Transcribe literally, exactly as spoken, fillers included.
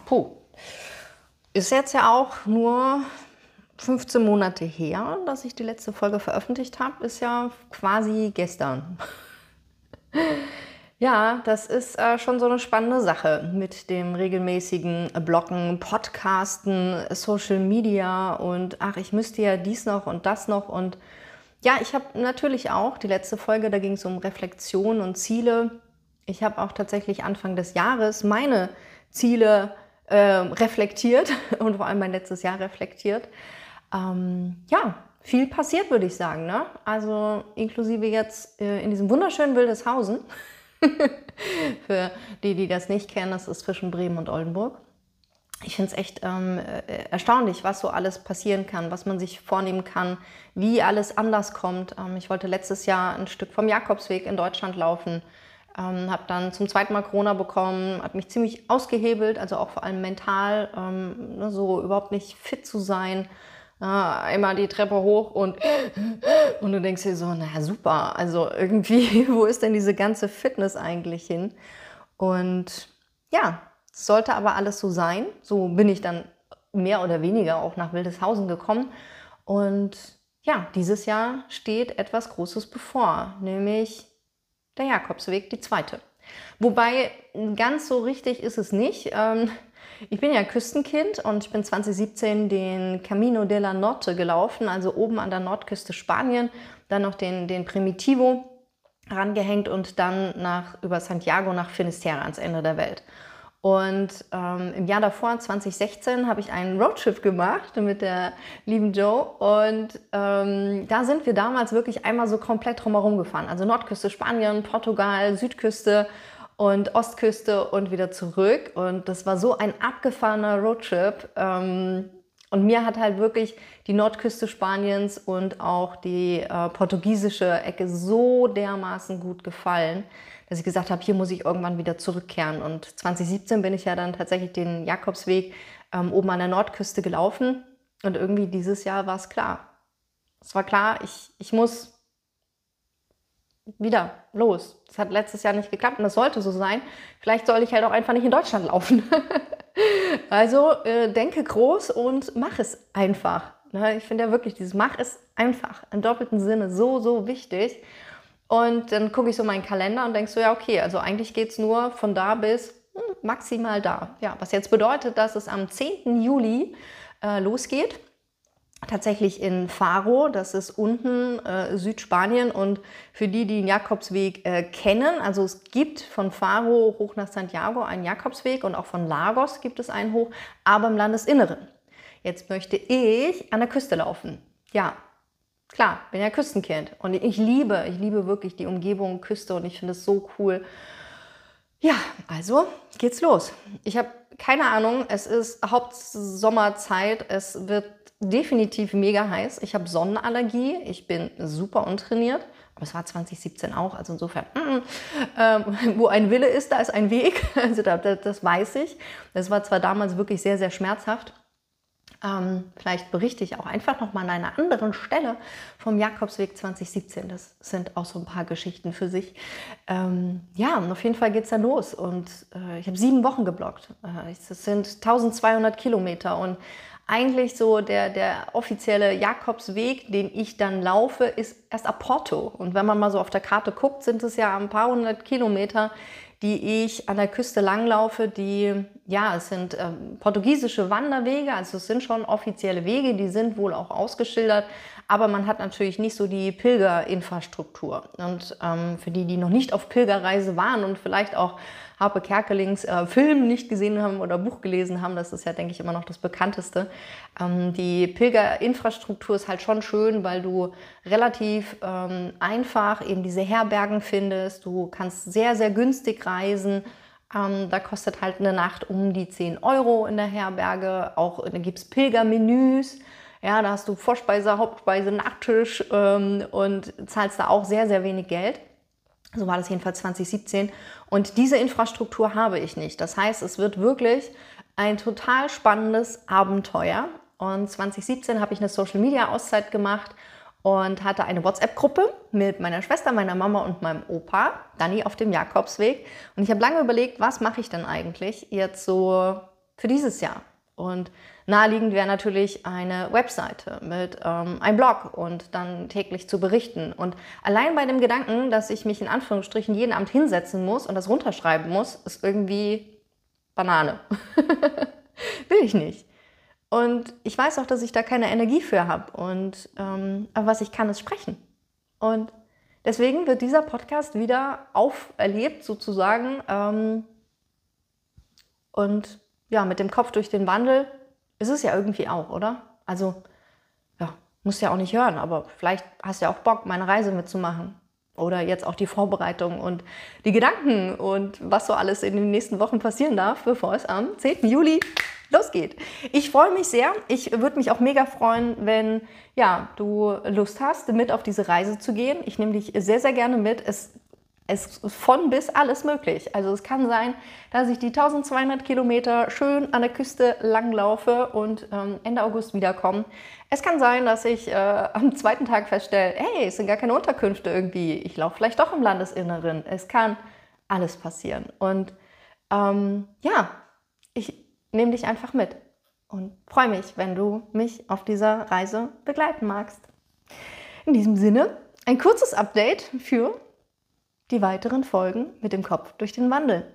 puh, ist jetzt ja auch nur fünfzehn Monate her, dass ich die letzte Folge veröffentlicht habe. Ist ja quasi gestern. Ja, das ist äh, schon so eine spannende Sache mit dem regelmäßigen Bloggen, Podcasten, Social Media und ach, ich müsste ja dies noch und das noch. Und ja, ich habe natürlich auch die letzte Folge, da ging es um Reflexion und Ziele. Ich habe auch tatsächlich Anfang des Jahres meine Ziele äh, reflektiert und vor allem mein letztes Jahr reflektiert. Ähm, ja, viel passiert, würde ich sagen, ne? Also inklusive jetzt äh, in diesem wunderschönen Wildeshausen. Für die, die das nicht kennen, das ist zwischen Bremen und Oldenburg. Ich finde es echt ähm, erstaunlich, was so alles passieren kann, was man sich vornehmen kann, wie alles anders kommt. Ähm, ich wollte letztes Jahr ein Stück vom Jakobsweg in Deutschland laufen, ähm, habe dann zum zweiten Mal Corona bekommen, hat mich ziemlich ausgehebelt, also auch vor allem mental, ähm, ne, so überhaupt nicht fit zu sein. Ja, einmal die Treppe hoch und, und du denkst dir so, naja super, also irgendwie, wo ist denn diese ganze Fitness eigentlich hin? Und ja, es sollte aber alles so sein. So bin ich dann mehr oder weniger auch nach Wildeshausen gekommen. Und ja, dieses Jahr steht etwas Großes bevor, nämlich der Jakobsweg, die zweite. Wobei, ganz so richtig ist es nicht. Ähm, Ich bin ja Küstenkind und ich bin zwanzig siebzehn den Camino de la Norte gelaufen, also oben an der Nordküste Spanien, dann noch den, den Primitivo rangehängt und dann nach, über Santiago nach Finisterre ans Ende der Welt. Und ähm, im Jahr davor, zwanzig sechzehn, habe ich einen Roadtrip gemacht mit der lieben Jo und ähm, da sind wir damals wirklich einmal so komplett drumherum gefahren. Also Nordküste Spanien, Portugal, Südküste und Ostküste und wieder zurück. Und das war so ein abgefahrener Roadtrip. Ähm, und mir hat halt wirklich die Nordküste Spaniens und auch die äh, portugiesische Ecke so dermaßen gut gefallen, dass ich gesagt habe, hier muss ich irgendwann wieder zurückkehren. Und zwanzig siebzehn bin ich ja dann tatsächlich den Jakobsweg ähm, oben an der Nordküste gelaufen. Und irgendwie dieses Jahr war es klar. Es war klar, ich, ich muss wieder los. Das hat letztes Jahr nicht geklappt und das sollte so sein. Vielleicht soll ich halt auch einfach nicht in Deutschland laufen. Also äh, denke groß und mach es einfach. Ne? Ich finde ja wirklich, dieses Mach es einfach im doppelten Sinne so, so wichtig. Und dann gucke ich so meinen Kalender und denke so, ja okay, also eigentlich geht es nur von da bis hm, maximal da. Ja, was jetzt bedeutet, dass es am zehnten Juli äh, losgeht. Tatsächlich in Faro, das ist unten äh, Südspanien und für die, die den Jakobsweg äh, kennen, also es gibt von Faro hoch nach Santiago einen Jakobsweg und auch von Lagos gibt es einen hoch, aber im Landesinneren. Jetzt möchte ich an der Küste laufen. Ja, klar, bin ja Küstenkind und ich liebe, ich liebe wirklich die Umgebung Küste und ich finde es so cool. Ja, also geht's los. Ich habe keine Ahnung, es ist Hauptsommerzeit, es wird definitiv mega heiß. Ich habe Sonnenallergie, ich bin super untrainiert, aber es war zwanzig siebzehn auch, also insofern, mm, ähm, wo ein Wille ist, da ist ein Weg, also das, das weiß ich. Das war zwar damals wirklich sehr, sehr schmerzhaft. Ähm, vielleicht berichte ich auch einfach noch mal an einer anderen Stelle vom Jakobsweg zwanzig siebzehn. Das sind auch so ein paar Geschichten für sich. Ähm, ja, und auf jeden Fall geht es dann los. Und äh, ich habe sieben Wochen geblockt. Äh, das sind eintausendzweihundert Kilometer. Und eigentlich so der, der offizielle Jakobsweg, den ich dann laufe, ist erst ab Porto. Und wenn man mal so auf der Karte guckt, sind es ja ein paar hundert Kilometer, die ich an der Küste langlaufe, die, ja, es sind ähm, portugiesische Wanderwege, also es sind schon offizielle Wege, die sind wohl auch ausgeschildert, aber man hat natürlich nicht so die Pilgerinfrastruktur. Und ähm, für die, die noch nicht auf Pilgerreise waren und vielleicht auch Harpe Kerkelings äh, Film nicht gesehen haben oder Buch gelesen haben, das ist ja, denke ich, immer noch das bekannteste. Ähm, die Pilgerinfrastruktur ist halt schon schön, weil du relativ ähm, einfach eben diese Herbergen findest. Du kannst sehr, sehr günstig reisen. Ähm, da kostet halt eine Nacht um die zehn Euro in der Herberge. Auch da gibt es Pilgermenüs. Ja, da hast du Vorspeise, Hauptspeise, Nachtisch ähm, und zahlst da auch sehr, sehr wenig Geld. So war das jedenfalls zwanzig siebzehn. Und diese Infrastruktur habe ich nicht. Das heißt, es wird wirklich ein total spannendes Abenteuer. Und zwanzig siebzehn habe ich eine Social-Media-Auszeit gemacht und hatte eine WhatsApp-Gruppe mit meiner Schwester, meiner Mama und meinem Opa, Dani, auf dem Jakobsweg. Und ich habe lange überlegt, was mache ich denn eigentlich jetzt so für dieses Jahr. Und naheliegend wäre natürlich eine Webseite mit ähm, einem Blog und dann täglich zu berichten. Und allein bei dem Gedanken, dass ich mich in Anführungsstrichen jeden Abend hinsetzen muss und das runterschreiben muss, ist irgendwie Banane. Will ich nicht. Und ich weiß auch, dass ich da keine Energie für habe. Und ähm, aber was ich kann, ist sprechen. Und deswegen wird dieser Podcast wieder auferlebt sozusagen. Ähm, und ja, mit dem Kopf durch den Wandel ist es ja irgendwie auch, oder? Also, ja, musst ja auch nicht hören, aber vielleicht hast du ja auch Bock, meine Reise mitzumachen. Oder jetzt auch die Vorbereitung und die Gedanken und was so alles in den nächsten Wochen passieren darf, bevor es am zehnten Juli losgeht. Ich freue mich sehr. Ich würde mich auch mega freuen, wenn ja, du Lust hast, mit auf diese Reise zu gehen. Ich nehme dich sehr, sehr gerne mit. Es Es ist von bis alles möglich. Also es kann sein, dass ich die eintausendzweihundert Kilometer schön an der Küste langlaufe und ähm, Ende August wiederkomme. Es kann sein, dass ich äh, am zweiten Tag feststelle, hey, es sind gar keine Unterkünfte irgendwie. Ich laufe vielleicht doch im Landesinneren. Es kann alles passieren. Und ähm, ja, ich nehme dich einfach mit und freue mich, wenn du mich auf dieser Reise begleiten magst. In diesem Sinne, ein kurzes Update für die weiteren Folgen mit dem Kopf durch den Wandel.